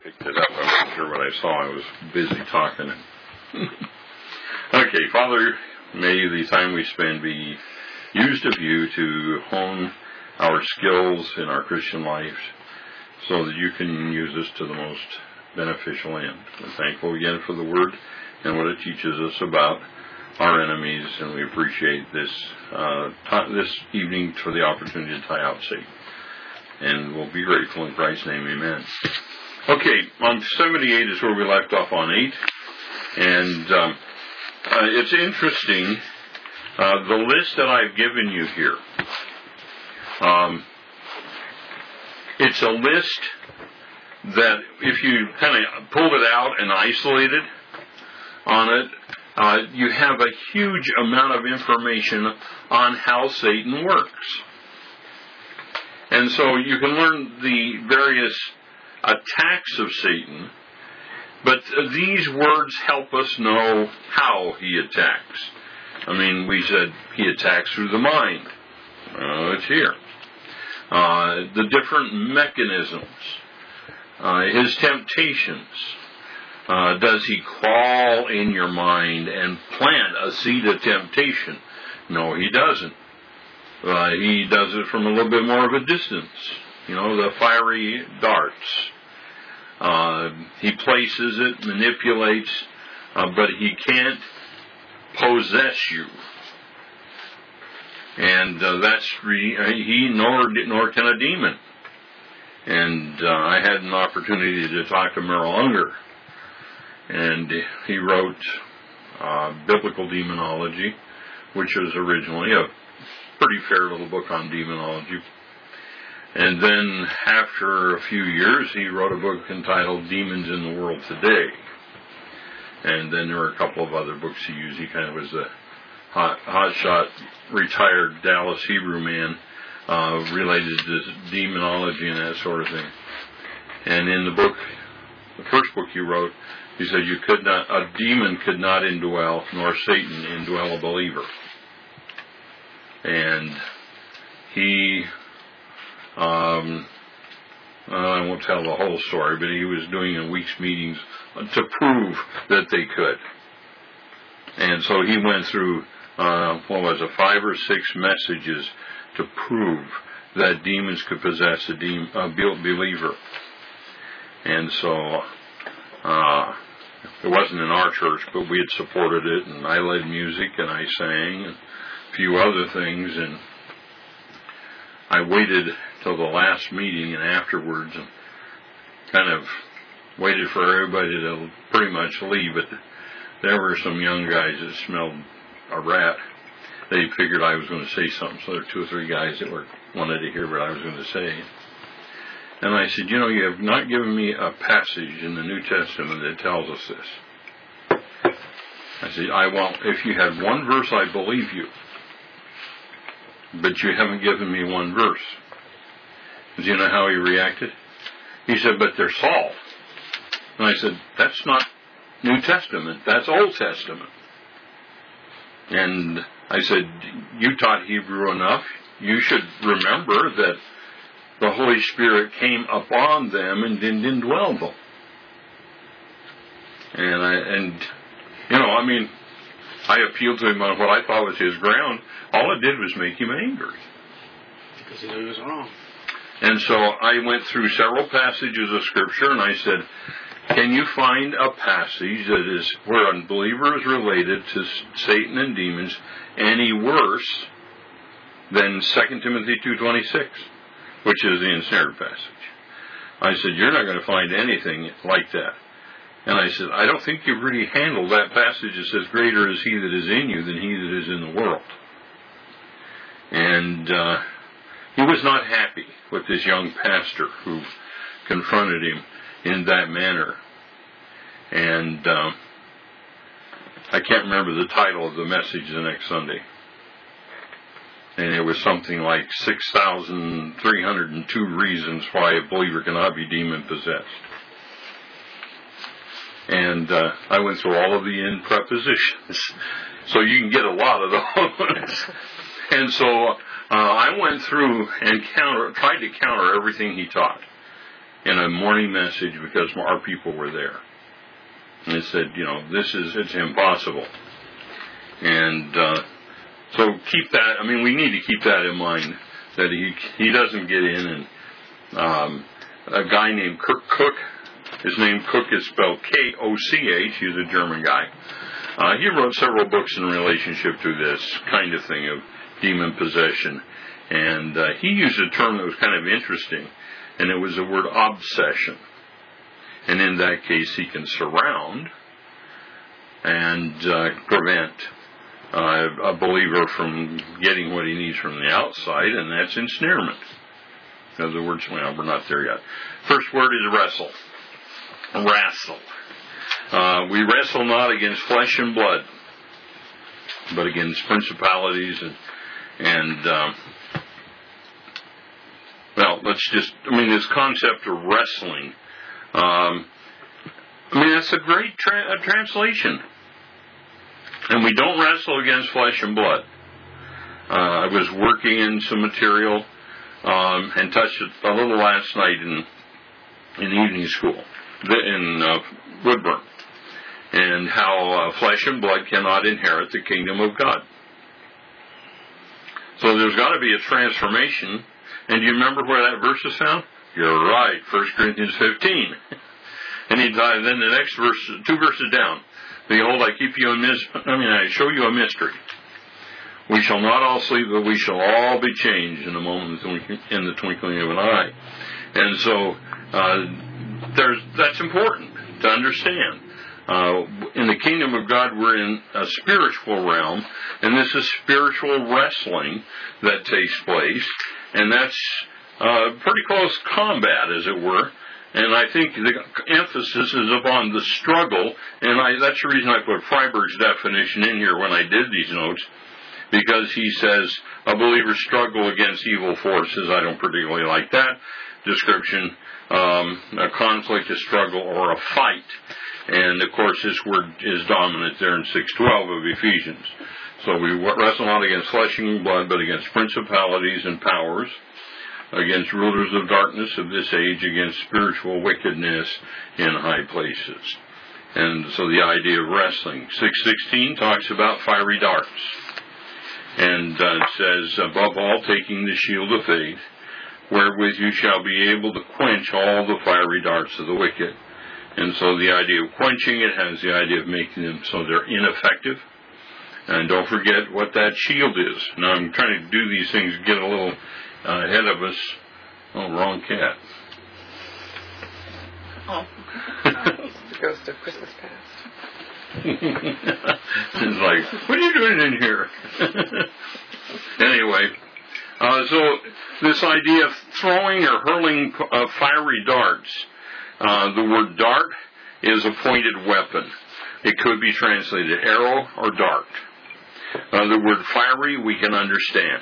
picked it up. I wasn't sure what I saw. I was busy talking. Okay, Father, may the time we spend be used of you to hone our skills in our Christian lives so that you can use us to the most beneficial end. We're thankful again for the Word and what it teaches us about our enemies, and we appreciate this evening for the opportunity to tie out Satan. And we'll be grateful in Christ's name, amen. Okay, on 78 is where we left off on 8. And it's interesting, the list that I've given you here. It's a list that if you kind of pulled it out and isolated on it, you have a huge amount of information on how Satan works. And so you can learn the various attacks of Satan, but these words help us know how he attacks. I mean, we said he attacks through the mind. It's here. The different mechanisms, his temptations. Does he crawl in your mind and plant a seed of temptation? No, he doesn't. He does it from a little bit more of a distance. The fiery darts. He places it, manipulates, but he can't possess you. And he nor can a demon. And I had an opportunity to talk to Merrill Unger, and he wrote Biblical Demonology, which was originally a pretty fair little book on demonology. And then after a few years, he wrote a book entitled Demons in the World Today. And then there were a couple of other books he used. He kind of was a hotshot, retired Dallas Hebrew man related to demonology and that sort of thing. And in the book, the first book he wrote, he said a demon could not indwell, nor Satan indwell a believer. And he, I won't tell the whole story, but he was doing a week's meetings to prove that they could. And so he went through, 5 or 6 messages to prove that demons could possess a believer. And so, it wasn't in our church, but we had supported it, and I led music, and I sang, and a few other things, and I waited till the last meeting and afterwards, and kind of waited for everybody to pretty much leave, but there were some young guys that smelled a rat. They figured I was going to say something, so there were 2 or 3 guys that wanted to hear what I was going to say. And I said, you have not given me a passage in the New Testament that tells us this. I said, if you had one verse, I believe you. But you haven't given me one verse. Do you know how he reacted? He said, but they're Saul. And I said, that's not New Testament, that's Old Testament. And I said, you taught Hebrew enough. You should remember that the Holy Spirit came upon them and didn't indwell them. I appealed to him on what I thought was his ground. All it did was make him angry. Because he knew he was wrong. And so I went through several passages of Scripture, and I said, can you find a passage that is where a believer is related to Satan and demons any worse than 2 Timothy 2:26, which is the ensnared passage? I said, you're not going to find anything like that. And I said, I don't think you've really handled that passage that says, greater is he that is in you than he that is in the world. And he was not happy with this young pastor who confronted him in that manner. And I can't remember the title of the message the next Sunday. And it was something like 6,302 reasons why a believer cannot be demon-possessed. And I went through all of the in prepositions. So you can get a lot of those. And so I went through and tried to counter everything he taught. in a morning message because our people were there. And it said, it's impossible. And so keep that, we need to keep that in mind, that he doesn't get in and a guy named Kirk Cook, his name Cook is spelled Koch, he's a German guy. He wrote several books in relationship to this kind of thing of demon possession. And he used a term that was kind of interesting, and it was the word obsession. And in that case, he can surround and prevent a believer from getting what he needs from the outside, and that's ensnarement. In other words, we're not there yet. First word is wrestle. Wrestle. We wrestle not against flesh and blood, but against principalities and this concept of wrestling. That's a great translation. And we don't wrestle against flesh and blood. I was working in some material and touched it a little last night in evening school in Woodburn, and how flesh and blood cannot inherit the kingdom of God. So there's got to be a transformation. And do you remember where that verse is found? You're right, 1 Corinthians 15. And then the next verse, 2 verses down. Behold, I show you a mystery. We shall not all sleep, but we shall all be changed in a moment, in the twinkling of an eye. And so that's important to understand. In the kingdom of God, we're in a spiritual realm, and this is spiritual wrestling that takes place, and that's pretty close combat, as it were. And I think the emphasis is upon the struggle, and that's the reason I put Freiberg's definition in here when I did these notes, because he says a believer's struggle against evil forces. I don't particularly like that description. A conflict, a struggle, or a fight. And of course this word is dominant there in 6:12 of Ephesians. So we wrestle not against flesh and blood, but against principalities and powers, against rulers of darkness of this age, against spiritual wickedness in high places. And so the idea of wrestling. 6:16 talks about fiery darts. And it says, above all, taking the shield of faith, wherewith you shall be able to quench all the fiery darts of the wicked. And so the idea of quenching it has the idea of making them so they're ineffective. And don't forget what that shield is. Now I'm trying to do these things, get a little ahead of us. Oh, wrong cat. Oh. The ghost of Christmas past. It's like, what are you doing in here? Anyway, so this idea of throwing or hurling fiery darts, the word dart is a pointed weapon. It could be translated arrow or dart. The word fiery we can understand.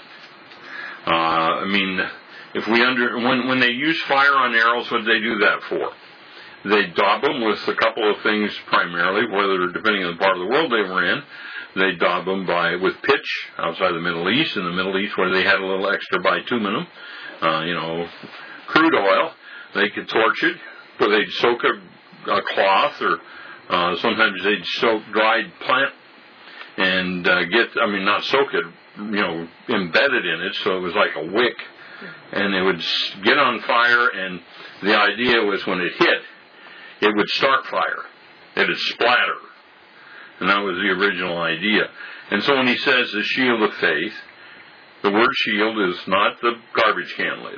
If when they use fire on arrows, what do they do that for? They daub them with a couple of things primarily, whether depending on the part of the world they were in. They daub them with pitch outside the Middle East. In the Middle East, where they had a little extra bituminum, crude oil, they could torch it, but they'd soak a cloth, or sometimes they'd soak dried plant and not soak it, embedded in it, so it was like a wick, and it would get on fire, and the idea was when it hit, it would start fire. It would splatter. And that was the original idea. And so when he says the shield of faith, the word shield is not the garbage can lid.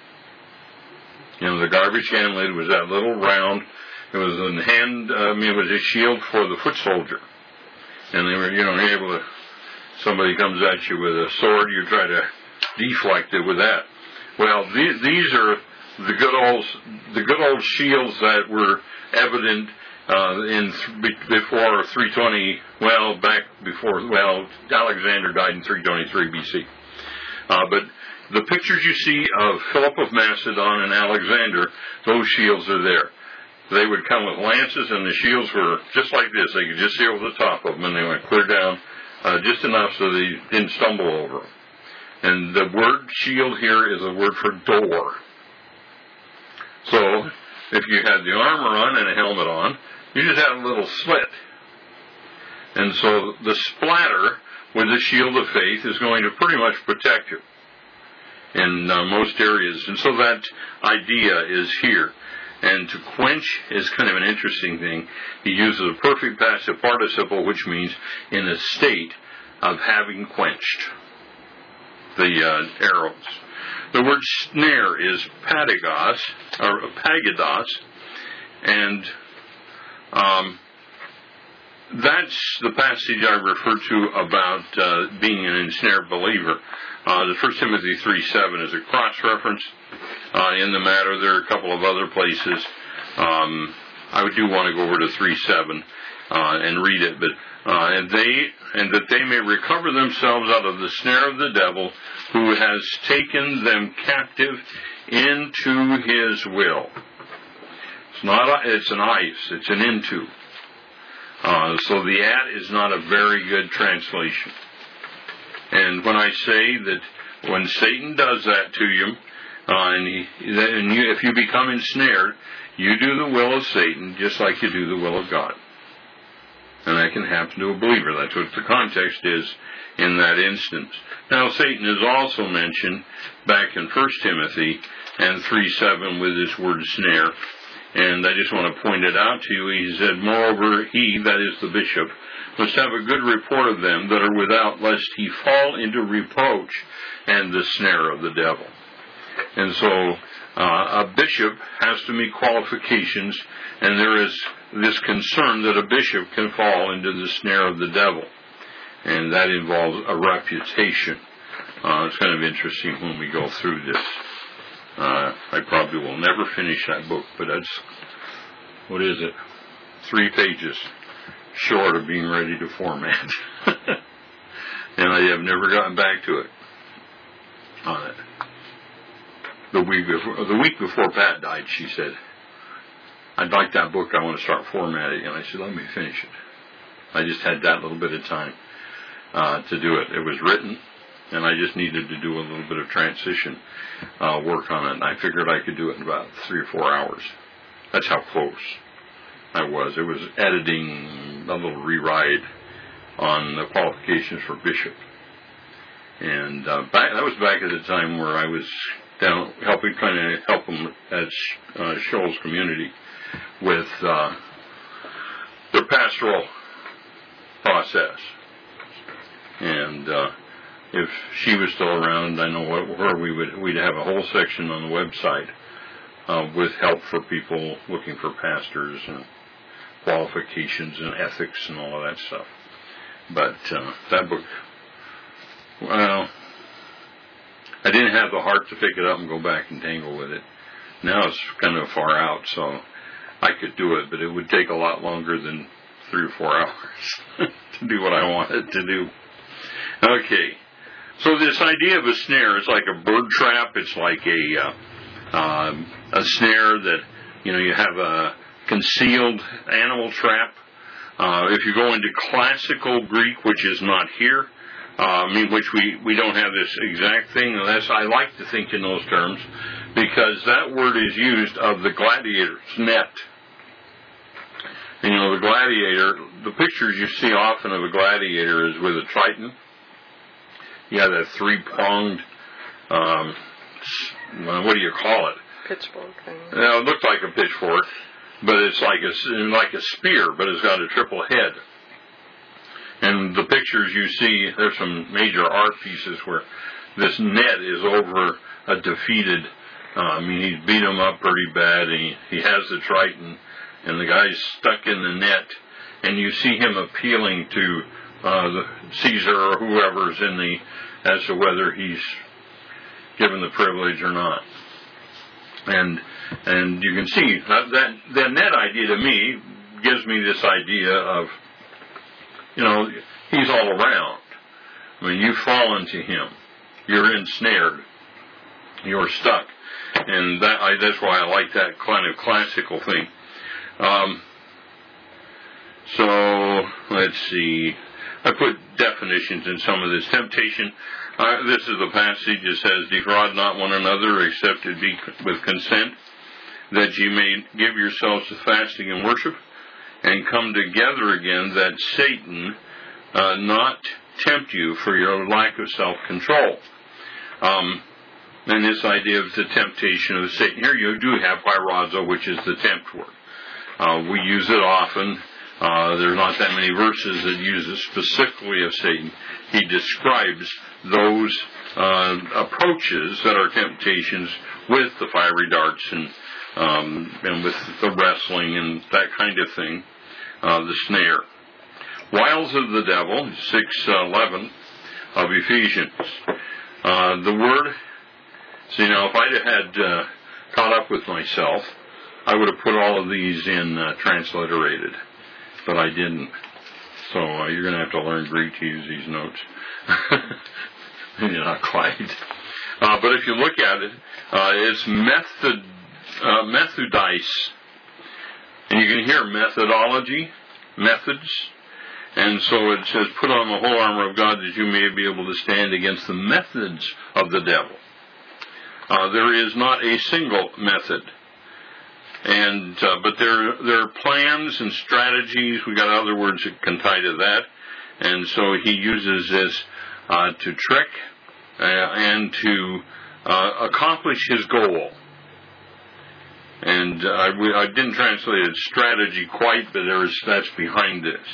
The garbage can lid was that little round, it was it was a shield for the foot soldier. And they were, able to, somebody comes at you with a sword, you try to deflect it with that. Well, these are the good old shields that were evident before 320. Alexander died in 323 BC. But the pictures you see of Philip of Macedon and Alexander, those shields are there. They would come with lances, and the shields were just like this. They could just see over the top of them, and they went clear down just enough so they didn't stumble over them. And the word shield here is a word for door. So if you had the armor on and a helmet on, you just had a little slit. And so the splatter with the shield of faith is going to pretty much protect you in most areas. And so that idea is here. And to quench is kind of an interesting thing. He uses a perfect passive participle, which means in a state of having quenched the arrows. The word snare is pagos, and that's the passage I refer to about being an ensnared believer. The 1 Timothy 3:7 is a cross-reference in the matter. There are a couple of other places. I do want to go over to 3:7 and read it, but and that they may recover themselves out of the snare of the devil, who has taken them captive into his will. It's an ice. It's an into. So the at is not a very good translation. And when I say that when Satan does that to you, if you become ensnared, you do the will of Satan just like you do the will of God. And that can happen to a believer. That's what the context is in that instance. Now, Satan is also mentioned back in 1 Timothy and 3:7 with this word snare. And I just want to point it out to you. He said, moreover, he, that is the bishop, must have a good report of them that are without, lest he fall into reproach and the snare of the devil. And so a bishop has to meet qualifications, and there is this concern that a bishop can fall into the snare of the devil. And that involves a reputation. It's kind of interesting when we go through this. I probably will never finish that book, but that's, 3 pages short of being ready to format. And I have never gotten back to it on it. The week before Pat died, she said, I'd like that book, I want to start formatting. And I said, let me finish it. I just had that little bit of time to do it. It was written, and I just needed to do a little bit of transition work on it. And I figured I could do it in about 3 or 4 hours. That's how close I was. It was editing, a little rewrite on the qualifications for bishop. And that was back at the time where I was down trying to help them at Shoals Community with their pastoral process. And if she was still around, I know where we'd have a whole section on the website with help for people looking for pastors and qualifications and ethics and all of that stuff. But that book, well, I didn't have the heart to pick it up and go back and tangle with it. Now it's kind of far out, so I could do it, but it would take a lot longer than 3 or 4 hours to do what I wanted to do. Okay, so this idea of a snare is like a bird trap. It's like a snare that, you have a concealed animal trap. If you go into classical Greek, which is not here, which we don't have this exact thing, unless I like to think in those terms, because that word is used of the gladiator's net. And, the gladiator, the pictures you see often of a gladiator is with a trident. You have that 3-pronged, what do you call it? Pitchfork thing. It looks like a pitchfork, but it's like a spear, but it's got a triple head. And the pictures you see, there's some major art pieces where this net is over a defeated, he's beat him up pretty bad, and he has the trident, and the guy's stuck in the net, and you see him appealing to the Caesar or whoever's as to whether he's given the privilege or not. And you can see that net idea to me gives me this idea of, he's all around. You fall into him. You're ensnared. You're stuck. And that's why I like that kind of classical thing. So, let's see. I put definitions in some of this. Temptation. This is the passage that says, defraud not one another except it be with consent. that ye may give yourselves to fasting and worship, and come together again, that Satan not tempt you for your lack of self-control. And this idea of the temptation of Satan. Here you do have pyrazo, which is the tempt word. We use it often. There's not that many verses that use it specifically of Satan. He describes those approaches that are temptations with the fiery darts and with the wrestling and that kind of thing, the snare. Wiles of the devil, 6:11 of Ephesians. The word, see now, if I'd had caught up with myself, I would have put all of these in transliterated, but I didn't. So you're going to have to learn Greek to use these notes. Not quite. But if you look at it, it's methodais. And you can hear methodology, methods. And so it says, put on the whole armor of God that you may be able to stand against the methods of the devil. There is not a single method. And but there are plans and strategies. We got other words that can tie to that. And so he uses this to trick and to accomplish his goal. And I didn't translate it strategy quite, but that's behind this.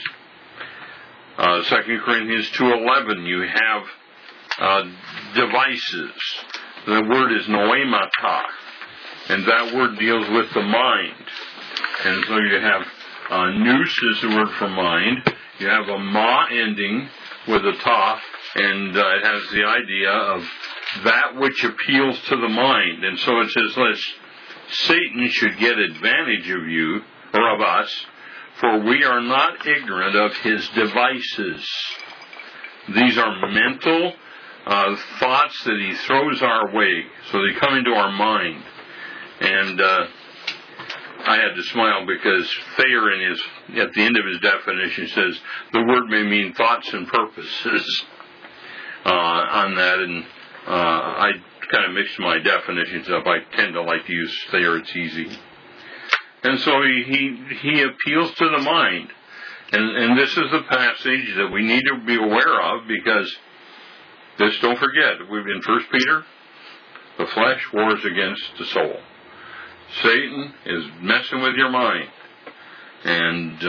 2 Corinthians 2:11, you have devices. The word is noemata, and that word deals with the mind. And so you have nous is the word for mind. You have a ma ending with a ta, and it has the idea of that which appeals to the mind. And so it says, lest Satan should get advantage of you, or of us, for we are not ignorant of his devices. These are mental thoughts that he throws our way, so they come into our mind. And I had to smile because Thayer, at the end of his definition, says the word may mean thoughts and purposes on that. And I kind of mixed my definitions up. I tend to like to use Thayer; it's easy. And so he appeals to the mind. And this is the passage that we need to be aware of, because this, don't forget, we've in 1 Peter, the flesh wars against the soul. Satan is messing with your mind. And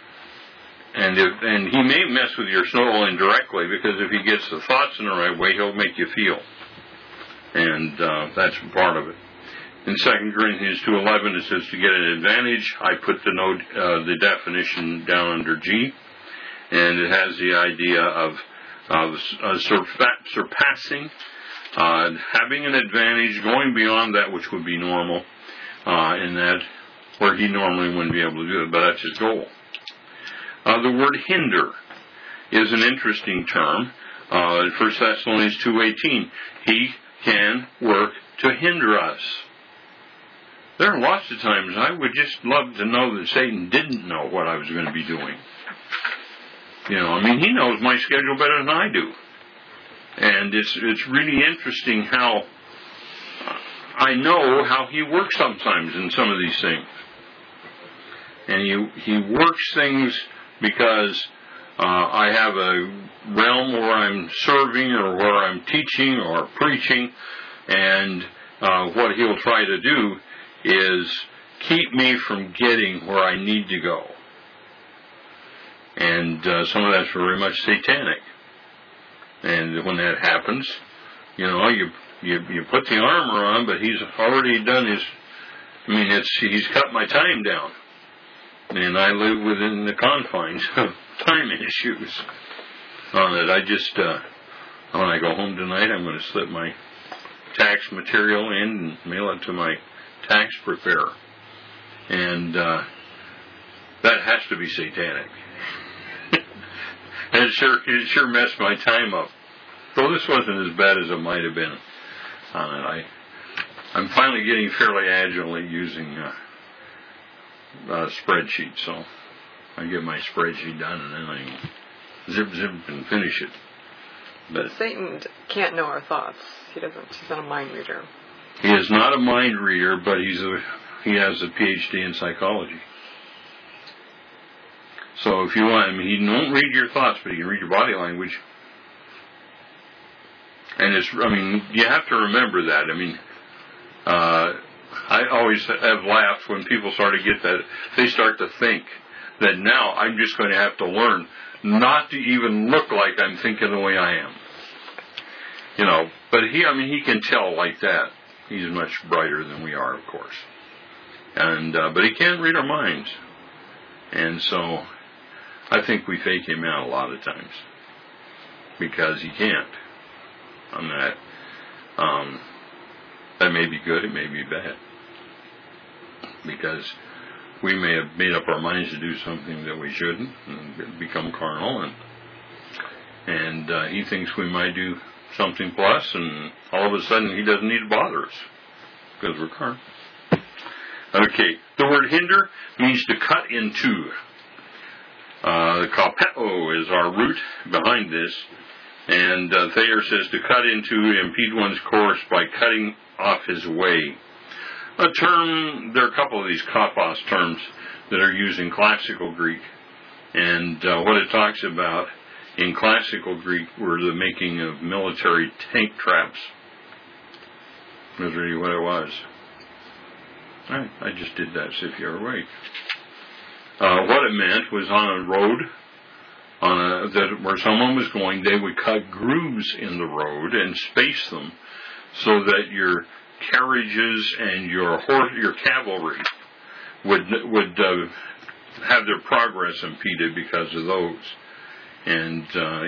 he may mess with your soul indirectly, because if he gets the thoughts in the right way, he'll make you feel. And that's part of it. In 2 Corinthians 2:11, it says to get an advantage. I put the definition down under G, and it has the idea of surpassing, having an advantage, going beyond that which would be normal, in that where he normally wouldn't be able to do it, but that's his goal. The word hinder is an interesting term. In 1 Thessalonians 2:18, he can work to hinder us. There are lots of times I would just love to know that Satan didn't know what I was going to be doing. He knows my schedule better than I do. And it's really interesting how I know how he works sometimes in some of these things. And he works things because I have a realm where I'm serving or where I'm teaching or preaching, and what he'll try to do is keep me from getting where I need to go. And some of that's very much satanic. And when that happens, you put the armor on, but he's already done he's cut my time down. And I live within the confines of time issues on it. I just, when I go home tonight, I'm going to slip my tax material in and mail it to my tax preparer. And that has to be satanic. And it sure messed my time up. Though this wasn't as bad as it might have been on it. I'm finally getting fairly agile at using spreadsheets, so I get my spreadsheet done and then I zip and finish it. But Satan can't know our thoughts. He's not a mind reader. He is not a mind reader, but he's he has a PhD in psychology. So if you want, he don't read your thoughts, but he can read your body language. And you have to remember that. I always have laughed when people start to get that. They start to think that now I'm just going to have to learn not to even look like I'm thinking the way I am. But he can tell like that. He's much brighter than we are, of course. But he can't read our minds. And so I think we fake him out a lot of times because he can't. On that. That may be good, it may be bad. Because we may have made up our minds to do something that we shouldn't and become carnal, and he thinks we might do something plus, and all of a sudden he doesn't need to bother us because we're carnal. Okay, the word hinder means to cut in two. Kapeo is our root behind this. And Thayer says to cut into, impede one's course by cutting off his way. There are a couple of these kapos terms that are used in classical Greek. And what it talks about in classical Greek were the making of military tank traps. That's really what it was. I just did that, see if you're awake. What it meant was on a road, where someone was going, they would cut grooves in the road and space them so that your carriages and your cavalry would have their progress impeded because of those. And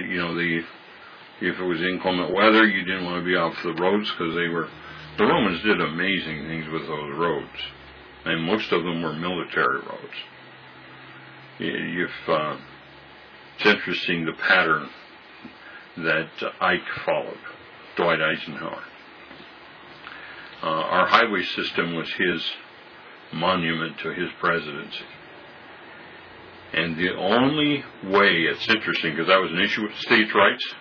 if it was inclement weather, you didn't want to be off the roads because the Romans did amazing things with those roads, and most of them were military roads. It's interesting the pattern that Ike followed, Dwight Eisenhower. Our highway system was his monument to his presidency. And the only way, it's interesting because that was an issue with states' rights,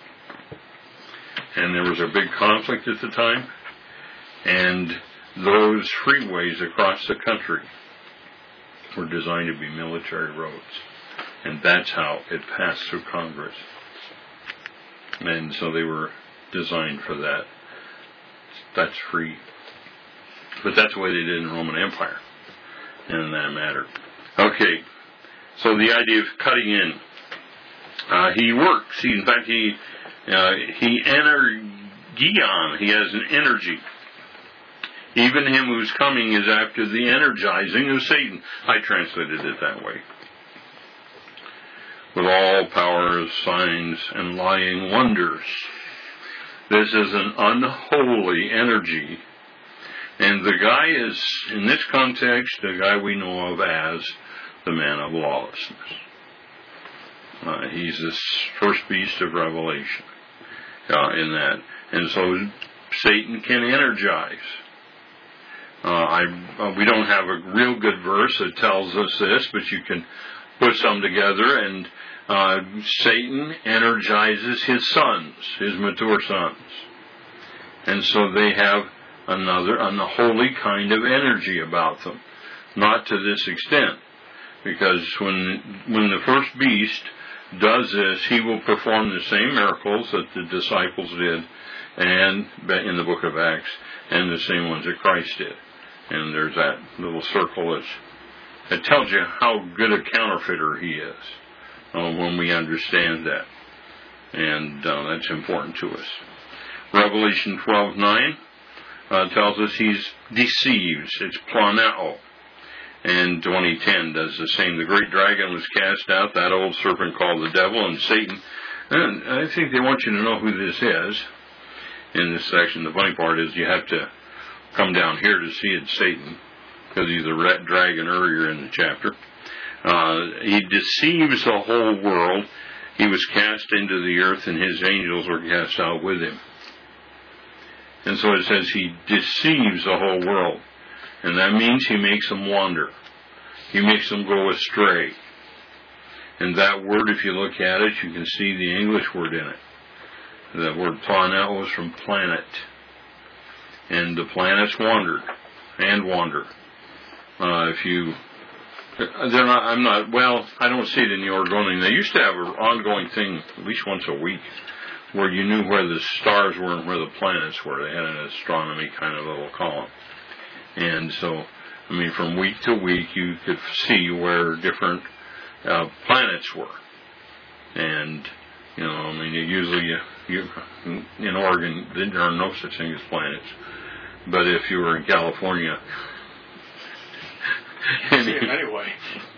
and there was a big conflict at the time, and those freeways across the country were designed to be military roads. And that's how it passed through Congress. And so they were designed for that. That's free. But that's the way they did in the Roman Empire. In that matter. Okay. So the idea of cutting in. He works. He energion. He has an energy. Even him who's coming is after the energizing of Satan. I translated it that way. With all powers, signs, and lying wonders. This is an unholy energy. And the guy is, in this context, the guy we know of as the man of lawlessness. He's this first beast of Revelation in that. And so Satan can energize. We don't have a real good verse that tells us this, but you can put some together, and Satan energizes his sons, his mature sons. And so they have another unholy kind of energy about them. Not to this extent, because when the first beast does this, he will perform the same miracles that the disciples did, and in the book of Acts, and the same ones that Christ did. And there's that little circle that tells you how good a counterfeiter he is when we understand that. And that's important to us. Revelation 12:9 tells us he's deceives. It's planao. And 20:10 does the same. The great dragon was cast out, that old serpent called the devil and Satan. And I think they want you to know who this is in this section. The funny part is you have to come down here to see it's Satan, because he's a red dragon earlier in the chapter. He deceives the whole world. He was cast into the earth, and his angels were cast out with him. And so it says he deceives the whole world. And that means he makes them wander. He makes them go astray. And that word, if you look at it, you can see the English word in it. That word planet was from planet. And the planets wandered and wander. If you, they're not. I'm not. Well, I don't see it in the Oregonian. They used to have an ongoing thing at least once a week, where you knew where the stars were and where the planets were. They had an astronomy kind of little column, and so, I mean, from week to week, you could see where different planets were, and you know, I mean, usually you in Oregon there are no such thing as planets, but if you were in California. See it anyway.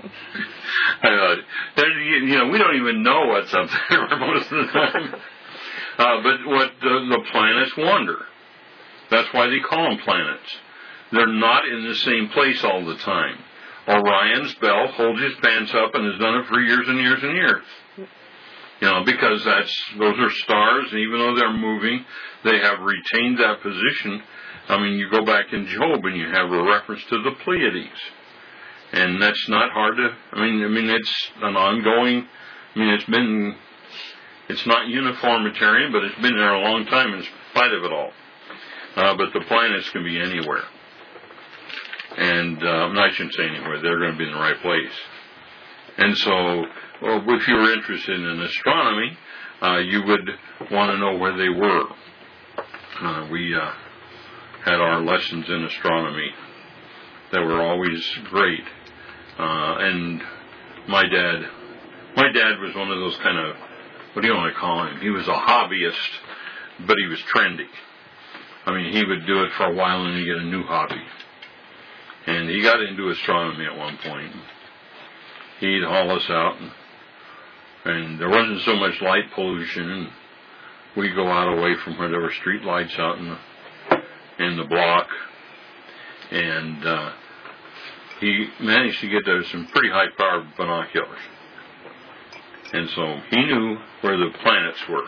You know, we don't even know what's up there most of the time. But what the planets wander. That's why they call them planets. They're not in the same place all the time. Orion's belt holds his pants up and has done it for years and years and years. You know, because those are stars, and even though they're moving, they have retained that position. I mean, you go back in Job and you have a reference to the Pleiades. And that's not hard to, I mean, it's an ongoing, I mean, it's not uniformitarian, but it's been there a long time in spite of it all. But the planets can be anywhere. And, I shouldn't say anywhere, they're going to be in the right place. And so, if you were interested in astronomy, you would want to know where they were. We had our lessons in astronomy that were always great. And my dad was one of those kind of, what do you want to call him? He was a hobbyist, but he was trendy. I mean, he would do it for a while and he'd get a new hobby. And he got into astronomy at one point. He'd haul us out, and there wasn't so much light pollution, and we'd go out away from where there were street lights out in the block, and he managed to get some pretty high-powered binoculars. And so he knew where the planets were.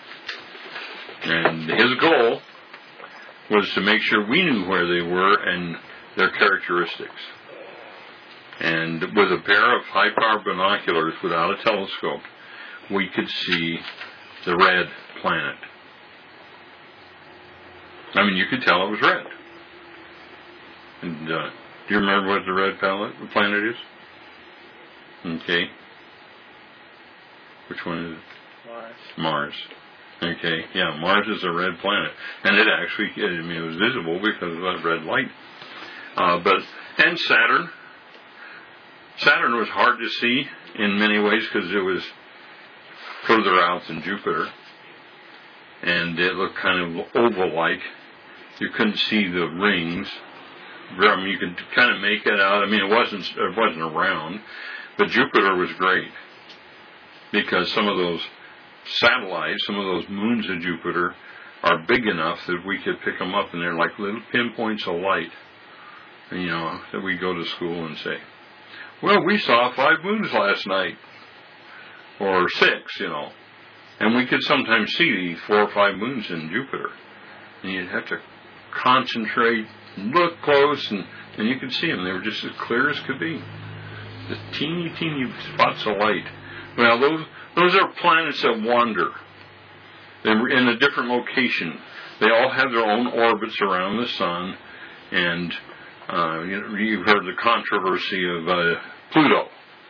And his goal was to make sure we knew where they were and their characteristics. And with a pair of high-powered binoculars without a telescope, we could see the red planet. I mean, you could tell it was red. And do you remember what the red planet is? Okay. Which one is it? Mars. Okay, yeah, Mars is a red planet. And it actually, it was visible because of that red light. And Saturn. Saturn was hard to see in many ways because it was further out than Jupiter. And it looked kind of oval-like. You couldn't see the rings. I mean, you could kind of make it out. I mean, it wasn't round, but Jupiter was great because some of those satellites, some of those moons of Jupiter, are big enough that we could pick them up, and they're like little pinpoints of light. And, you know, that we go to school and say, "Well, we saw 5 moons last night, or 6, you know," and we could sometimes see 4 or 5 moons in Jupiter, and you'd have to concentrate, look close, and you could see them. They were just as clear as could be. Just teeny spots of light. Well, those are planets that wander. They're in a different location. They all have their own orbits around the sun, and you've heard the controversy of Pluto.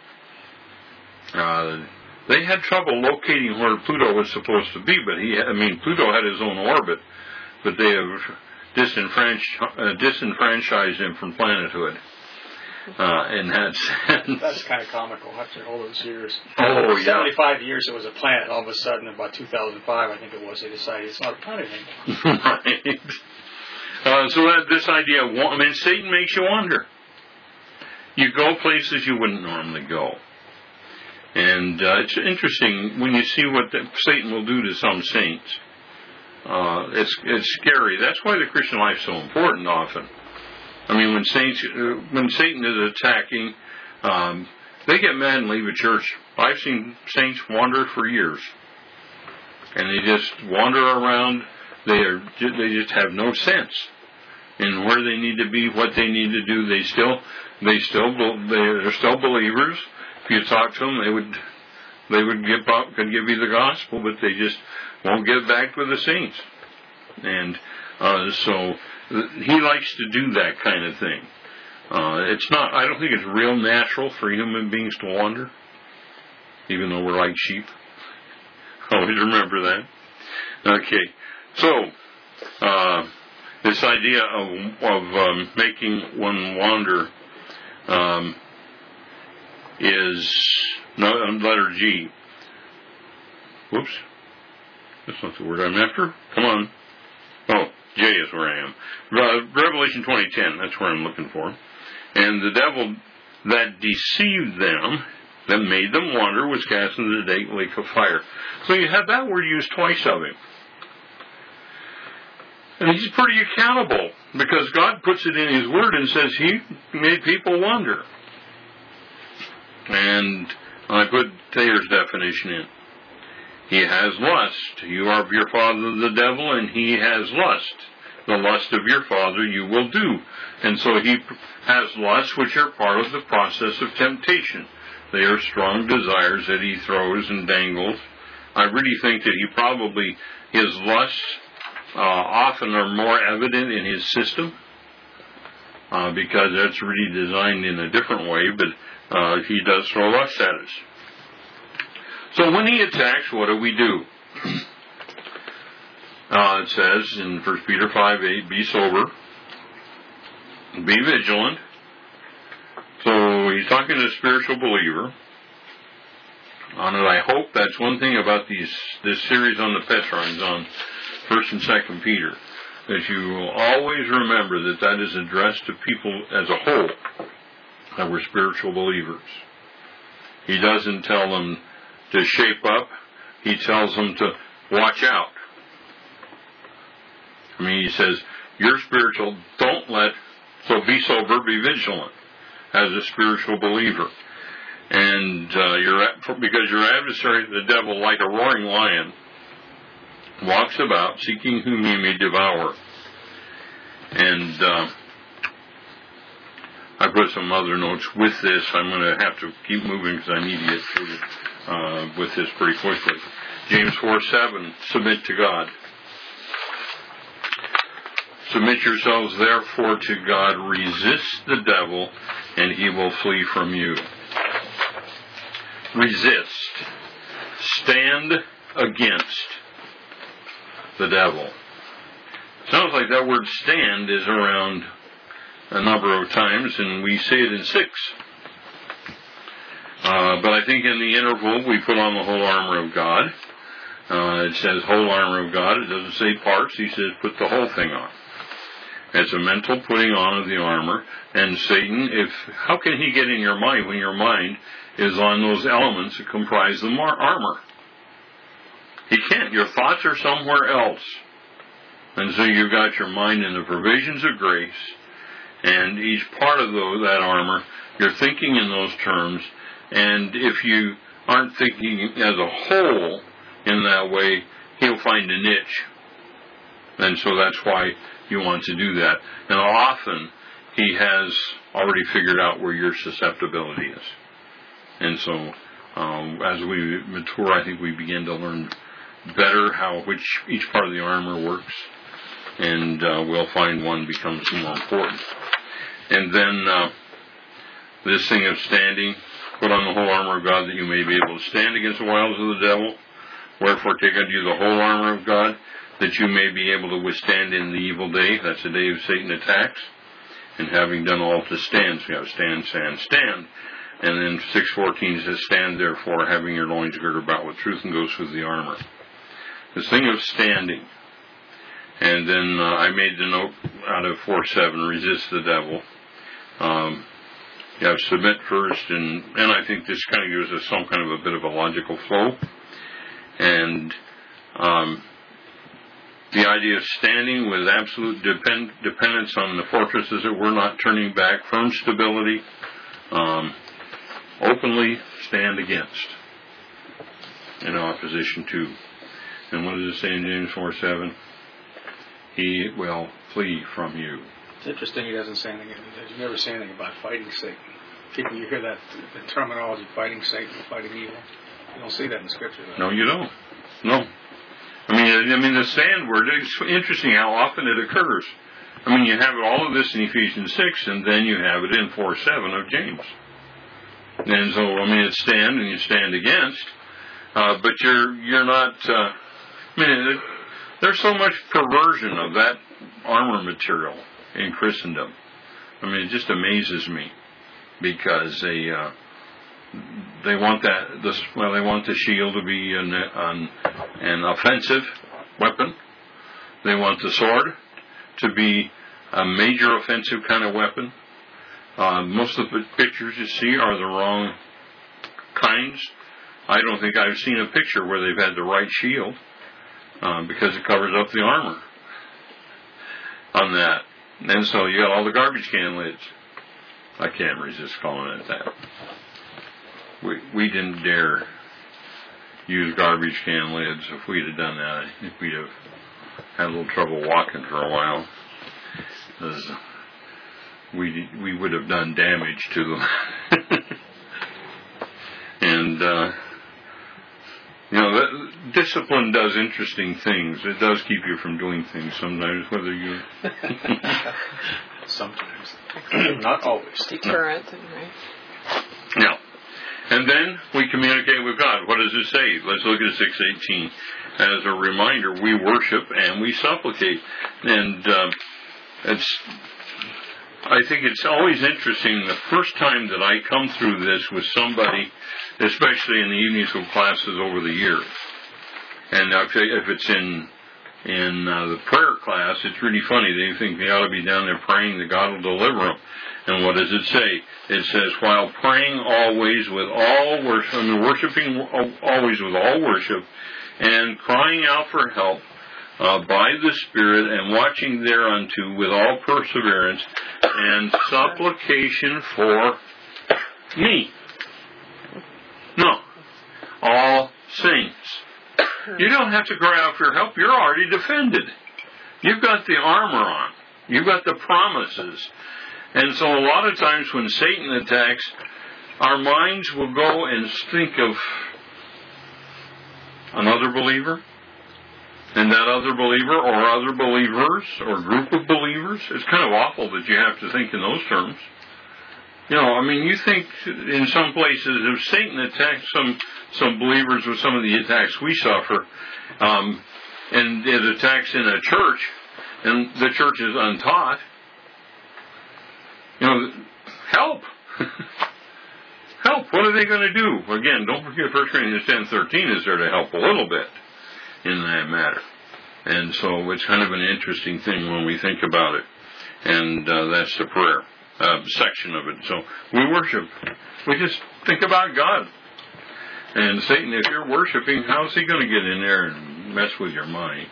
They had trouble locating where Pluto was supposed to be, but Pluto had his own orbit, but they have disenfranchised him from planethood. In that sense. That's kind of comical after all those years. Oh, yeah. 75 years it was a planet. All of a sudden, about 2005, I think it was, they decided it's not a planet anymore. Right. So this idea, Satan makes you wander. You go places you wouldn't normally go. And it's interesting when you see what Satan will do to some saints. It's scary. That's why the Christian life is so important often. I mean, when Satan is attacking, they get mad and leave a church. I've seen saints wander for years, and they just wander around. They just have no sense in where they need to be, what they need to do. They're still believers. If you talk to them, they would could give you the gospel, but they just won't get back with the saints. And so he likes to do that kind of thing. It's not. I don't think it's real natural for human beings to wander, even though we're like sheep. Always remember that. Okay, so this idea of making one wander is letter G. Whoops, that's not the word I'm after. Come on. Oh, J is where I am. Revelation 20:10. That's where I'm looking for. And the devil that deceived them, that made them wander, was cast into the lake of fire. So you have that word used twice of him. And he's pretty accountable, because God puts it in his word and says he made people wander. And I put Thayer's definition in. He has lust. You are of your father the devil, and he has lust. The lust of your father you will do. And so he has lusts which are part of the process of temptation. They are strong desires that he throws and dangles. I really think that he probably, his lusts often are more evident in his system, because that's really designed in a different way, but he does throw lust at us. So when he attacks, what do? It says in 1 Peter 5:8, be sober, be vigilant. So he's talking to a spiritual believer. And I hope that's one thing about this series on the Petrons on 1 and 2 Peter, that you will always remember that is addressed to people as a whole that were spiritual believers. He doesn't tell them to shape up. He tells them to watch out. I mean, he says, you're spiritual, so be sober, be vigilant as a spiritual believer. And because your adversary, the devil, like a roaring lion, walks about seeking whom he may devour. And I put some other notes with this. I'm going to have to keep moving because I need to get through with this pretty quickly. James 4:7, submit to God. Submit yourselves therefore to God, resist the devil, and he will flee from you. Resist. Stand against the devil. Sounds like that word stand is around a number of times, and we say it in 6. But I think in the interval we put on the whole armor of God. It says whole armor of God. It doesn't say parts. He says put the whole thing on. It's a mental putting on of the armor. And Satan, how can he get in your mind when your mind is on those elements that comprise the armor? He can't. Your thoughts are somewhere else. And so you've got your mind in the provisions of grace, and each part of that armor, you're thinking in those terms, and if you aren't thinking as a whole in that way, he'll find a niche. And so that's why you want to do that. And often, he has already figured out where your susceptibility is. And so, as we mature, I think we begin to learn better each part of the armor works, and we'll find one becomes more important. And then this thing of standing, put on the whole armor of God that you may be able to stand against the wiles of the devil. Wherefore take unto you the whole armor of God, that you may be able to withstand in the evil day. That's the day of Satan attacks. And having done all to stand, so you have stand, stand, stand. And then 6:14 says, stand therefore, having your loins girded about with truth, and goes through the armor. This thing of standing. And then I made the note out of 4:7, resist the devil. You have submit first, and I think this kind of gives us some kind of a bit of a logical flow. And the idea of standing with absolute dependence on the fortresses that we're not turning back, firm stability, openly stand against, in opposition to. And what does it say in James 4:7? He will flee from you. It's interesting he doesn't say anything. You never say anything about fighting Satan. People, you hear that the terminology, fighting Satan, fighting evil. You don't see that in the Scripture, though. No, you don't. No. I mean, the stand word, it's interesting how often it occurs. I mean, you have all of this in Ephesians 6, and then you have it in 4:7 of James. And so, I mean, it's stand and you stand against, but you're not. I mean, there's so much perversion of that armor material in Christendom. I mean, it just amazes me because they want they want the shield to be an offensive weapon. They want the sword to be a major offensive kind of weapon. Most of the pictures you see are the wrong kinds. I don't think I've seen a picture where they've had the right shield because it covers up the armor on that. And so you got all the garbage can lids. I can't resist calling it that. We didn't dare use garbage can lids. If we'd have done that, I think we'd have had a little trouble walking for a while. We would have done damage to them. And, discipline does interesting things. It does keep you from doing things sometimes, whether you... Sometimes. Not always. Deterrent, right? Now, and then we communicate with God. What does it say? Let's look at 6:18. As a reminder, we worship and we supplicate. And I think it's always interesting the first time that I come through this with somebody, especially in the evening school classes over the years. And if it's in the prayer class, it's really funny. They think they ought to be down there praying that God will deliver them. And what does it say? It says, while praying always with all worship, worshiping always with all worship, and crying out for help by the Spirit, and watching thereunto with all perseverance and supplication for me. No. All saints. You don't have to cry out for help. You're already defended. You've got the armor on. You've got the promises. And so a lot of times when Satan attacks, our minds will go and think of another believer, and that other believer or other believers or group of believers. It's kind of awful that you have to think in those terms. You think in some places if Satan attacks some believers with some of the attacks we suffer, and it attacks in a church, and the church is untaught, help. Help. What are they going to do? Again, don't forget 1 Corinthians 10:13 is there to help a little bit in that matter. And so it's kind of an interesting thing when we think about it. And that's the prayer section of it. So we worship. We just think about God. And Satan, if you're worshiping, how's he going to get in there and mess with your mind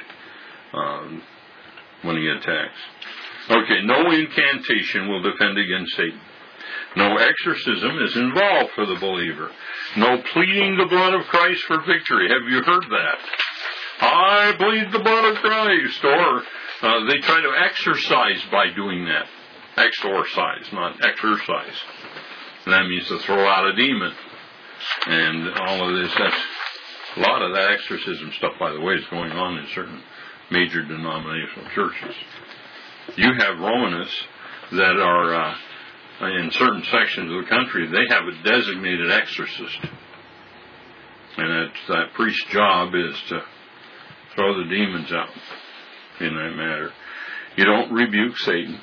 when he attacks? Okay, no incantation will defend against Satan. No exorcism is involved for the believer. No pleading the blood of Christ for victory. Have you heard that? I bleed the blood of Christ. Or they try to exorcise by doing that. Exorcise, not exercise. And that means to throw out a demon. And all of this, a lot of that exorcism stuff, by the way, is going on in certain major denominational churches. You have Romanists that are... in certain sections of the country, they have a designated exorcist. And that priest's job is to throw the demons out in that matter. You don't rebuke Satan.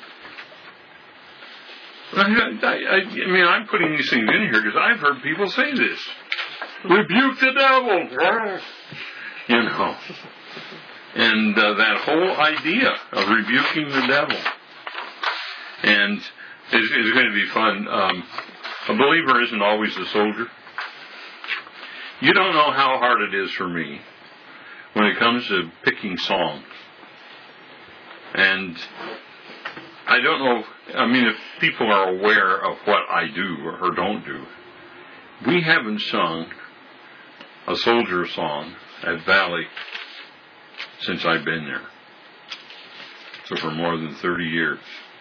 I'm putting these things in here because I've heard people say this. Rebuke the devil! And that whole idea of rebuking the devil. And it's going to be fun. A believer isn't always a soldier. You don't know how hard it is for me when it comes to picking songs. And I don't know, if people are aware of what I do or don't do. We haven't sung a soldier song at Valley since I've been there. So for more than 30 years.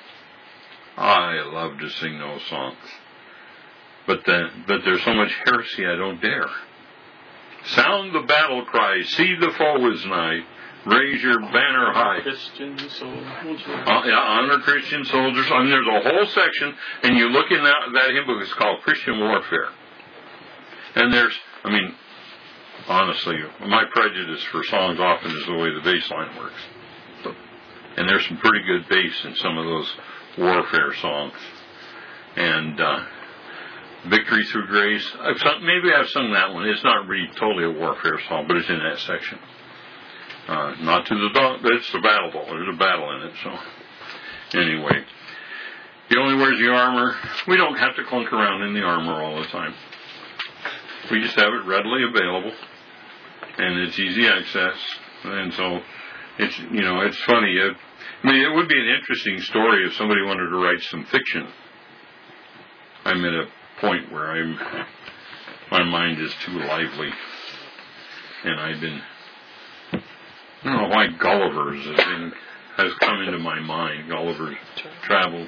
I love to sing those songs. But there's so much heresy I don't dare. Sound the battle cry, see the foe is nigh. Raise your banner high. Christian soldiers. Honor Christian soldiers. I mean, there's a whole section, and you look in that hymn book, it's called Christian Warfare. And honestly, my prejudice for songs often is the way the bass line works. And there's some pretty good bass in some of those warfare songs. And Victory Through Grace, maybe I've sung that one. It's not really totally a warfare song, but it's in that section. Not to the dawn, but it's the battle ball. There's a battle in it. So, anyway, he only wears the armor. We don't have to clunk around in the armor all the time. We just have it readily available, and it's easy access. And so, it's funny. It would be an interesting story if somebody wanted to write some fiction. I'm at a point where my mind is too lively, and I don't know why Gulliver's has come into my mind. Gulliver's Travels.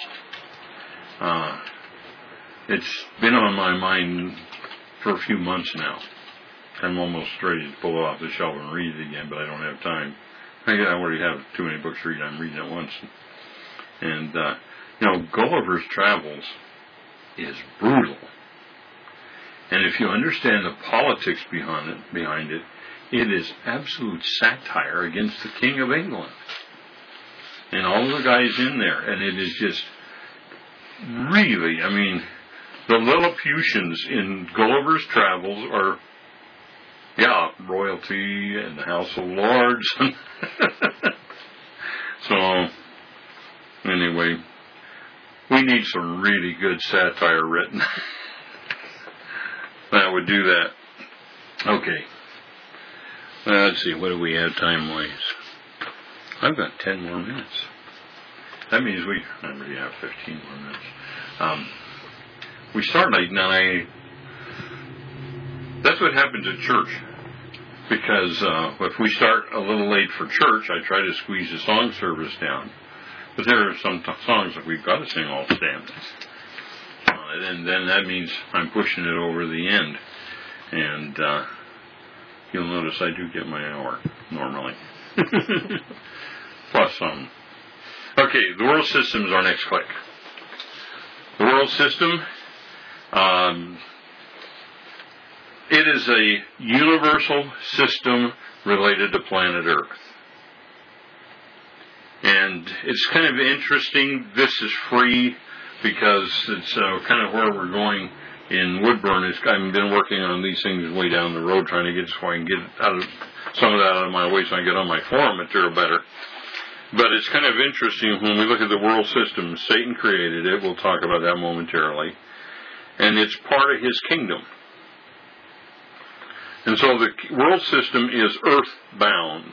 It's been on my mind for a few months now. I'm almost ready to pull it off the shelf and read it again, but I don't have time. I already have too many books to read. I'm reading it once. And, Gulliver's Travels is brutal. And if you understand the politics behind it, it is absolute satire against the King of England. And all the guys in there. And it is just really, the Lilliputians in Gulliver's Travels are, royalty and the House of Lords. So, anyway, we need some really good satire written. That would do that. Okay. Let's see, what do we have time-wise? I've got 10 more minutes. That means we already have 15 more minutes. We start late, and that's what happens at church. Because if we start a little late for church, I try to squeeze the song service down. But there are some songs that we've got to sing all stanzas. And then that means I'm pushing it over the end. And you'll notice I do get my hour, normally. Plus some. Okay, the world system is our next click. The world system, it is a universal system related to planet Earth. And it's kind of interesting. This is free because it's kind of where we're going in Woodburn. I've been working on these things way down the road, trying to get so I can get some of that out of my way so I can get on my forum material better. But it's kind of interesting when we look at the world system. Satan created it. We'll talk about that momentarily. And it's part of his kingdom. And so the world system is earth-bound.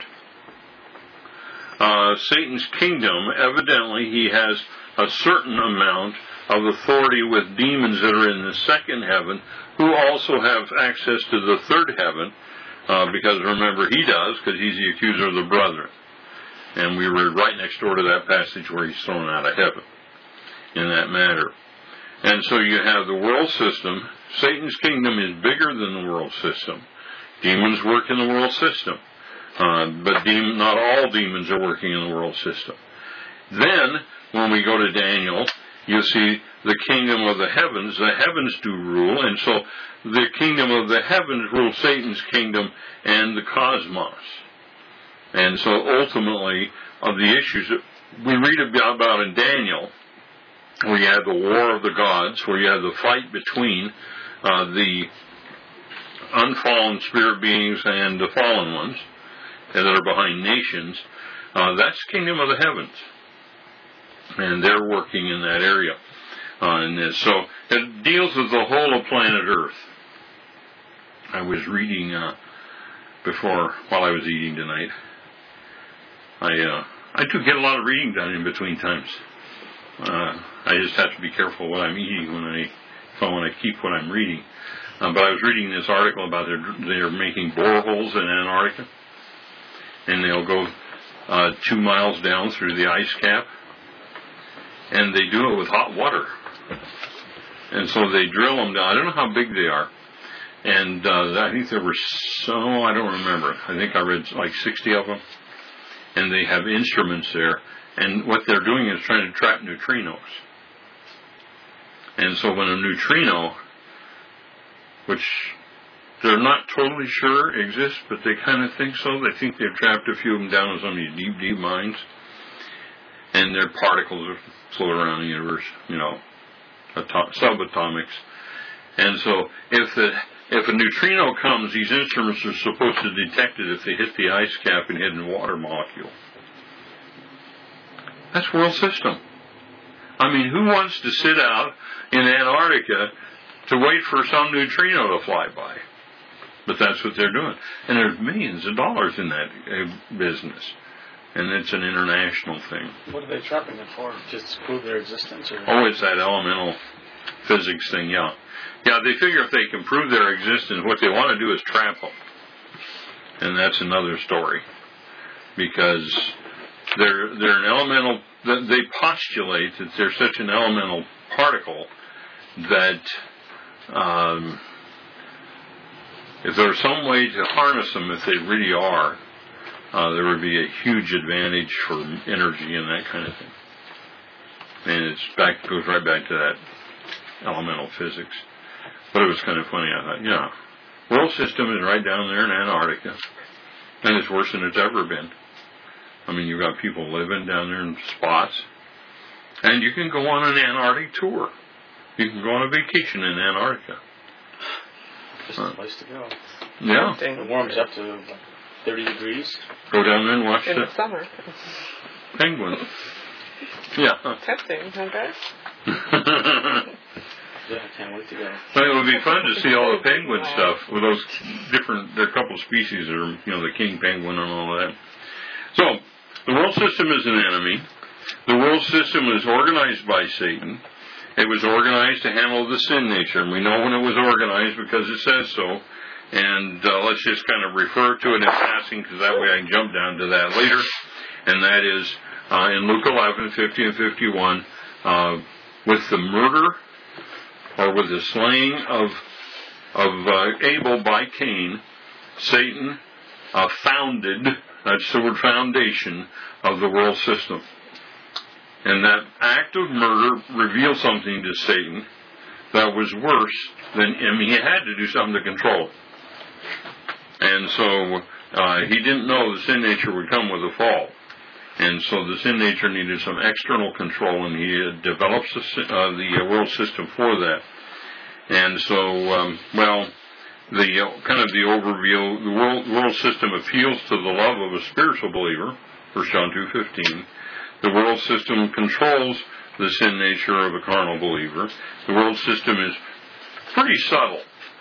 Satan's kingdom, evidently, he has a certain amount of authority with demons that are in the second heaven, who also have access to the third heaven, because remember, he does, because he's the accuser of the brethren. And we were right next door to that passage where he's thrown out of heaven in that matter. And so you have the world system. Satan's kingdom is bigger than the world system. Demons work in the world system. But not all demons are working in the world system. Then, when we go to Daniel, you see the kingdom of the heavens do rule, and so the kingdom of the heavens rules Satan's kingdom and the cosmos. And so ultimately, of the issues that we read about in Daniel, where you have the war of the gods, where you have the fight between the unfallen spirit beings and the fallen ones that are behind nations, that's the kingdom of the heavens. And they're working in that area. So it deals with the whole of planet Earth. I was reading while I was eating tonight. I do get a lot of reading done in between times. I just have to be careful what I'm eating if I want to keep what I'm reading. But I was reading this article about they're making boreholes in Antarctica, and they'll go 2 miles down through the ice cap, and they do it with hot water. And so they drill them down. I don't know how big they are, And I think there were I don't remember. I think I read like 60 of them. And they have instruments there. And what they're doing is trying to trap neutrinos. And so when a neutrino, which they're not totally sure exists, but they kind of think so. They think they've trapped a few of them down in some of these deep, deep mines. And their particles are floating around the universe, subatomics. And so if a neutrino comes, these instruments are supposed to detect it if they hit the ice cap and hit a water molecule. That's world system. I mean, who wants to sit out in Antarctica to wait for some neutrino to fly by? But that's what they're doing. And there's millions of dollars in that business. And it's an international thing. What are they trapping it for? Just to prove their existence? Or? Oh, it's that elemental physics thing, yeah. Yeah, they figure if they can prove their existence, what they want to do is trap them. And that's another story. Because they're an elemental, they postulate that they're such an elemental particle that if there's some way to harness them, if they really are, there would be a huge advantage for energy and that kind of thing. And it goes right back to that elemental physics. But it was kind of funny. I thought, yeah, world system is right down there in Antarctica, and it's worse than it's ever been. I mean, you've got people living down there in spots, and you can go on an Antarctic tour. You can go on a vacation in Antarctica. Just a place to go. Yeah. It warms up to 30 degrees. Go down there and watch in the summer. Penguins. Yeah. Tempting, huh, guys? Yeah, I can't wait to go. Well, it would be fun to see all the penguin stuff with those different. There are a couple of species that are, the king penguin and all that. So, the world system is an enemy. The world system is organized by Satan. It was organized to handle the sin nature, and we know when it was organized because it says so. And let's just kind of refer to it in passing, because that way I can jump down to that later. And that is in Luke 11:50 and 51, with the murder or with the slaying of Abel by Cain, Satan founded. That's the word foundation of the world system. And that act of murder revealed something to Satan that was worse than him. He had to do something to control it. And so he didn't know the sin nature would come with a fall. And so the sin nature needed some external control, and he develops the world system for that. And so, the kind of the overview, the world system appeals to the love of a spiritual believer, 1 John 2:15. The world system controls the sin nature of a carnal believer. The world system is pretty subtle.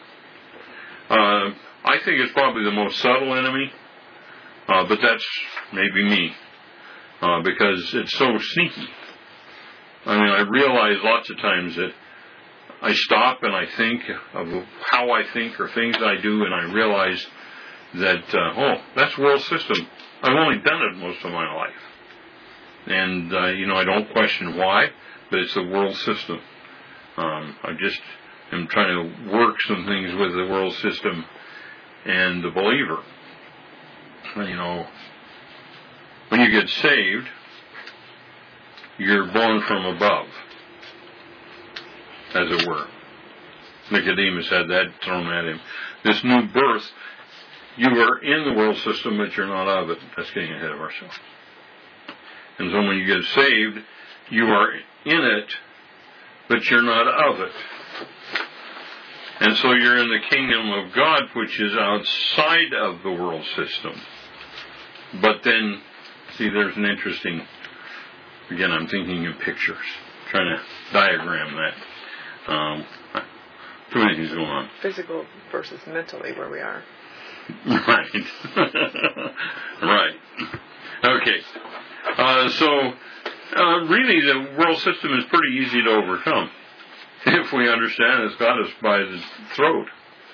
I think it's probably the most subtle enemy, but that's maybe me, because it's so sneaky. I mean, I realize lots of times that I stop and I think of how I think or things I do, and I realize that, that's world system. I've only done it most of my life. And, I don't question why, but it's the world system. I just am trying to work some things with the world system and the believer. When you get saved, you're born from above, as it were. Nicodemus had that thrown at him. This new birth, you are in the world system, but you're not of it. That's getting ahead of ourselves. And so when you get saved, you are in it, but you're not of it. And so you're in the kingdom of God, which is outside of the world system. But then, see, there's an interesting, again, I'm thinking in pictures, trying to diagram that. Too many things going on. Physical versus mentally, where we are. Right. Right. Okay. So really, the world system is pretty easy to overcome if we understand it's got us by the throat.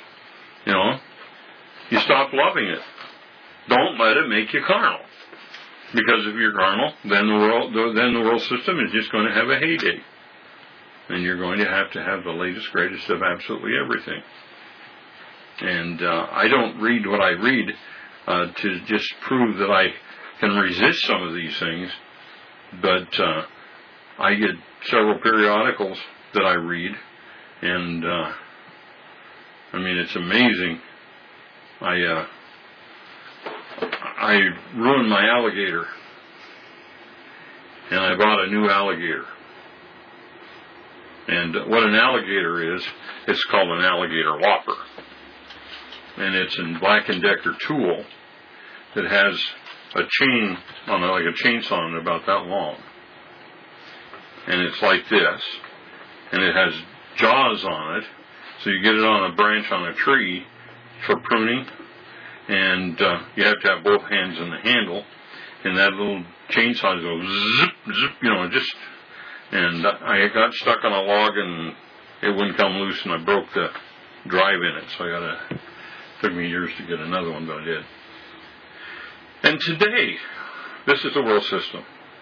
You stop loving it. Don't let it make you carnal. Because if you're carnal, then the world system is just going to have a heyday, and you're going to have the latest, greatest of absolutely everything. And I don't read what I read to just prove that I can resist some of these things, but I get several periodicals that I read, and I mean, it's amazing. I ruined my alligator, and I bought a new alligator. And what an alligator is, it's called an alligator whopper. And it's in Black & Decker tool that has a chain on it, like a chainsaw on it, about that long. And it's like this. And it has jaws on it, so you get it on a branch on a tree for pruning. And you have to have both hands in the handle. And that little chainsaw goes zip, zip, just... And I got stuck on a log and it wouldn't come loose, and I broke the drive in it. So took me years to get another one, but I did. And today, this is the world system.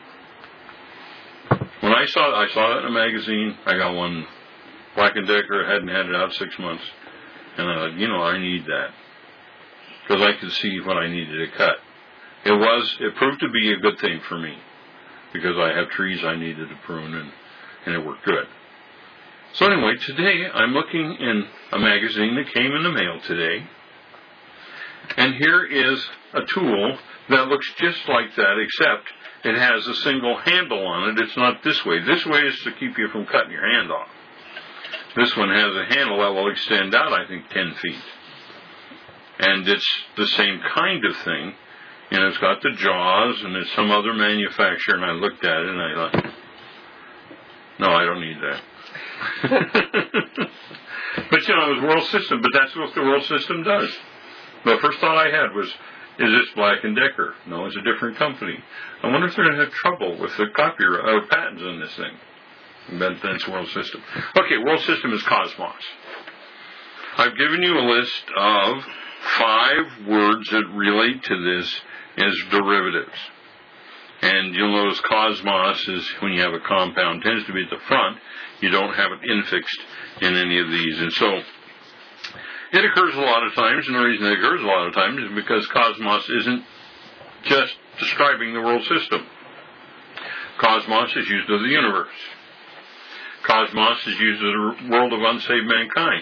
When I saw it in a magazine. I got one, Black & Decker, hadn't had it out 6 months. And I thought, I need that. Because I could see what I needed to cut. It proved to be a good thing for me. Because I have trees I needed to prune, and it worked good. So anyway, today I'm looking in a magazine that came in the mail today, and here is a tool that looks just like that, except it has a single handle on it. It's not this way. This way is to keep you from cutting your hand off. This one has a handle that will extend out, I think, 10 feet. And it's the same kind of thing. And it's got the jaws, and it's some other manufacturer, and I looked at it, and I thought, no, I don't need that. But, it was World System, but that's what the World System does. The first thought I had was, is this Black & Decker? No, it's a different company. I wonder if they're going to have trouble with the copyright patents on this thing. But that's World System. Okay, World System is Cosmos. I've given you a list of 5 words that relate to this as derivatives. And you'll notice cosmos is, when you have a compound, tends to be at the front. You don't have it infixed in any of these. And so it occurs a lot of times, and the reason it occurs a lot of times is because cosmos isn't just describing the world system. Cosmos is used of the universe. Cosmos is used of the world of unsaved mankind.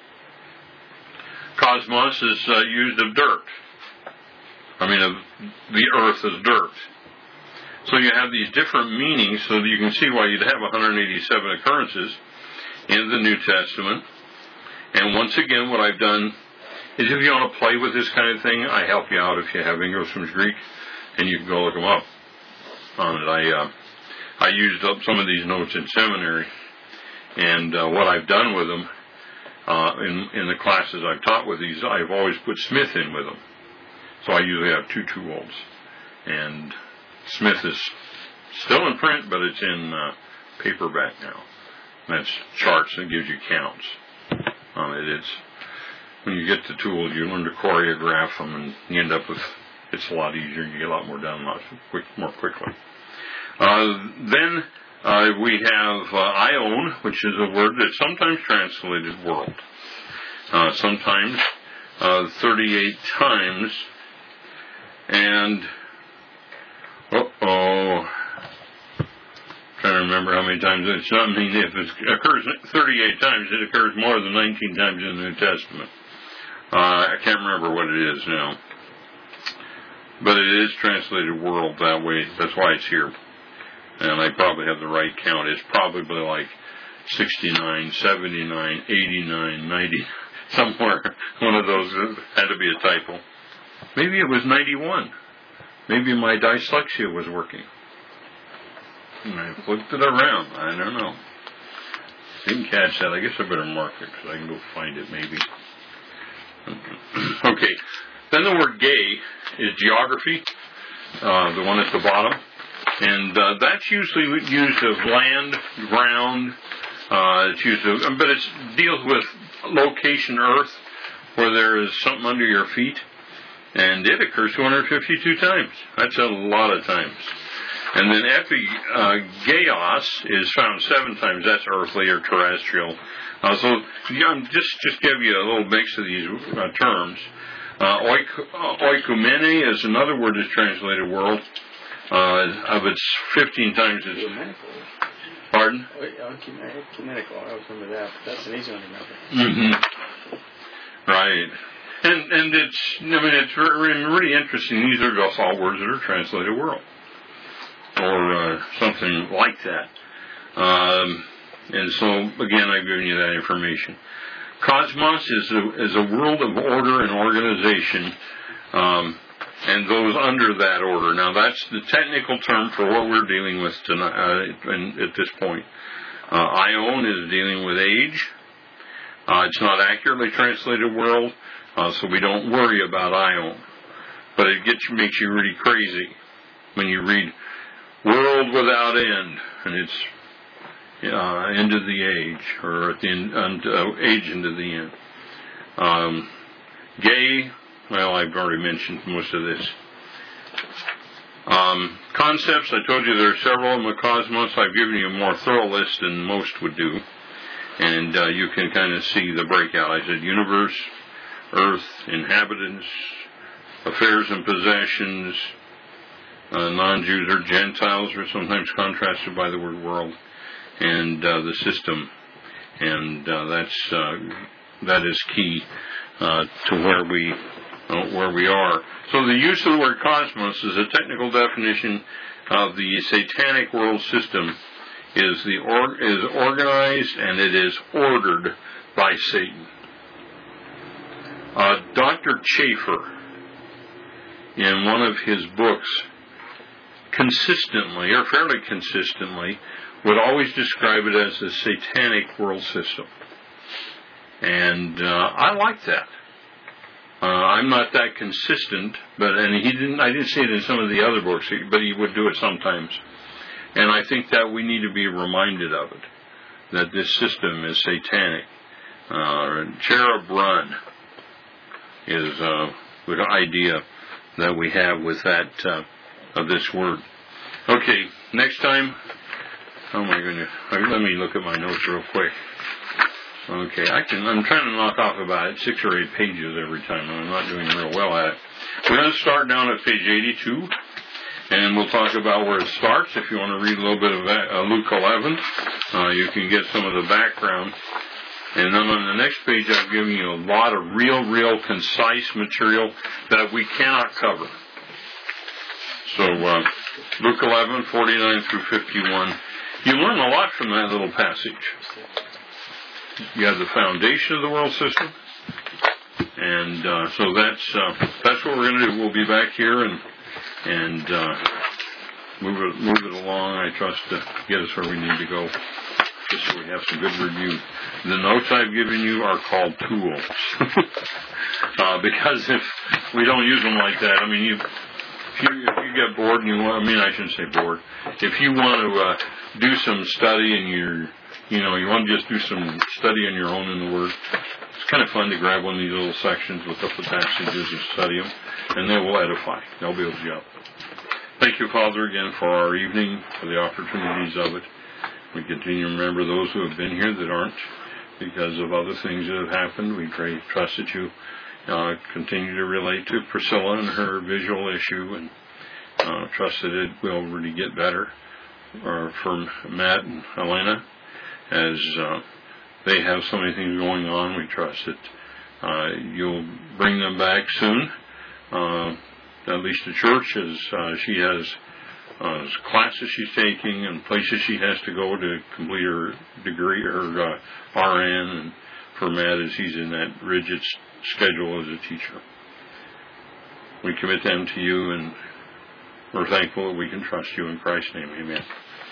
Cosmos is used of dirt. Of the earth as dirt. So you have these different meanings so that you can see why you'd have 187 occurrences in the New Testament. And once again, what I've done is, if you want to play with this kind of thing, I help you out if you have Engelson's Greek, and you can go look them up on it. I used up some of these notes in seminary, and what I've done with them in the classes I've taught with these, I've always put Smith in with them. So I usually have 2 tools. And Smith is still in print, but it's in paperback now. That's charts and gives you counts on it. When you get the tools, you learn to choreograph them, and you end up with, it's a lot easier, and you get a lot more done more quickly. Then we have ion, which is a word that's sometimes translated world. Sometimes 38 times. And, trying to remember how many times it's not. If it occurs 38 times, it occurs more than 19 times in the New Testament. I can't remember what it is now. But it is translated world that way. That's why it's here. And I probably have the right count. It's probably like 69, 79, 89, 90, somewhere. One of those had to be a typo. Maybe it was 91. Maybe my dyslexia was working. And I flipped it around. I don't know. Didn't catch that. I guess I better mark it because I can go find it maybe. Okay. Then the word gay is geography, the one at the bottom. And that's usually used of land, ground. It's used of, but it deals with location, earth, where there is something under your feet. And it occurs 252 times. That's a lot of times. And then epigeos is found 7 times. That's earthly or terrestrial. So just give you a little mix of these terms. Oikumene is another word that's translated world. Of its 15 times its... Pardon? Ecumenical, I remember that. That's an easy one to remember. Mm-hmm. Right. And it's really interesting. These are just all words that are translated world. Or something like that. And so, again, I've given you that information. Cosmos is a world of order and organization, and those under that order. Now, that's the technical term for what we're dealing with tonight, at this point. Ion is dealing with age. It's not accurately translated world, so we don't worry about Ion. But it makes you really crazy when you read world without end, and it's end of the age, or at the end, age into the end. Gay, well, I've already mentioned most of this. Concepts, I told you there are several in the cosmos. I've given you a more thorough list than most would do, and you can kind of see the breakout. I said universe, earth, inhabitants, affairs and possessions, non-Jews or Gentiles are sometimes contrasted by the word world, and the system, and that is key to where we are. So the use of the word cosmos is a technical definition of the satanic world system. Is organized and it is ordered by Satan. Dr. Chafer, in one of his books, consistently, or fairly consistently, would always describe it as the satanic world system. And I like that. I'm not that consistent, I didn't see it in some of the other books, but he would do it sometimes. And I think that we need to be reminded of it, that this system is satanic. Cherub Run is the idea that we have with that, of this word. Okay, next time. Oh my goodness. Let me look at my notes real quick. Okay, I'm trying to knock off about 6 or 8 pages every time, and I'm not doing real well at it. We're going to start down at page 82, and we'll talk about where it starts. If you want to read a little bit of Luke 11, you can get some of the background. And then on the next page, I've given you a lot of real concise material that we cannot cover. So, Luke 11, 49 through 51. You learn a lot from that little passage. You have the foundation of the world system, and so that's what we're going to do. We'll be back here and move it along. I trust to get us where we need to go, just so we have some good review. The notes I've given you are called tools, because if we don't use them like that, I mean, if you get bored and I shouldn't say bored. If you want to do some study and you want to just do some study on your own in the Word, it's kind of fun to grab one of these little sections, look up the passages and study them, and they will edify. They'll build you up. Thank you, Father, again for our evening, for the opportunities of it. We continue to remember those who have been here that aren't because of other things that have happened. We trust that you continue to relate to Priscilla and her visual issue, and trust that it will really get better for Matt and Helena. As they have so many things going on, we trust that you'll bring them back soon. At least the church, as she has classes she's taking and places she has to go to complete her degree, her RN, and for Matt as he's in that rigid schedule as a teacher. We commit them to you, and we're thankful that we can trust you in Christ's name. Amen.